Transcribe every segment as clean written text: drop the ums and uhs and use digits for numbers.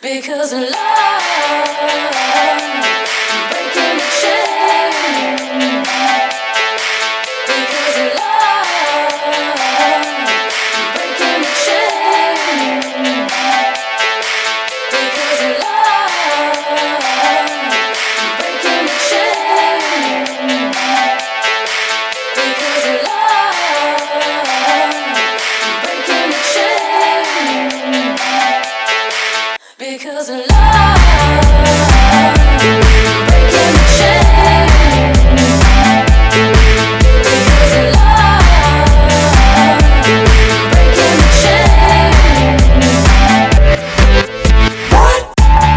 Because of love, breaking the chain. Because of love, breaking the chain. Because of love, breaking the chain. Because of love, breaking the chain. Because of love, breaking the chain. Because of love, breaking the chain. What?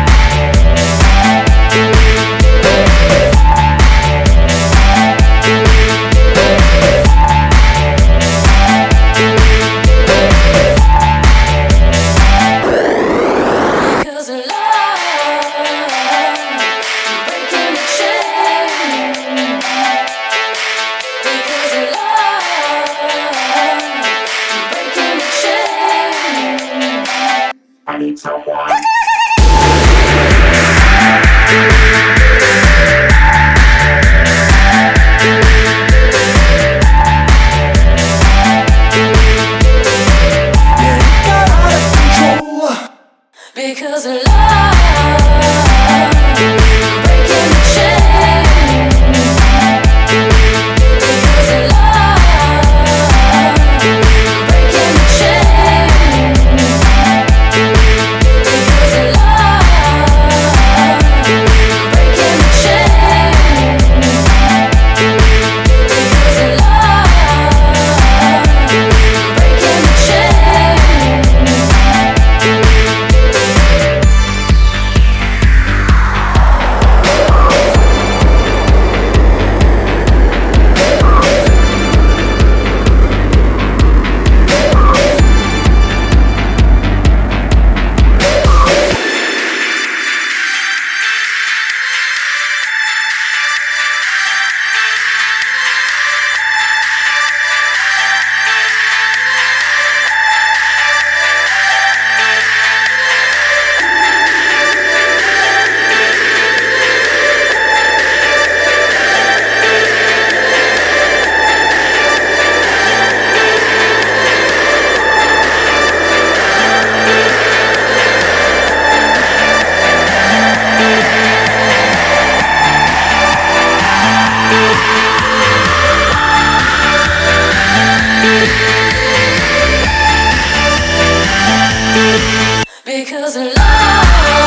Because of love, breaking the chain. Because of love, breaking the chain. I need someone. Yeah, it got out of control. Because of love, breaking the chain. Because of love, breaking the chain. Because of love, breaking the chain. Because of love, breaking the chain. Because of love.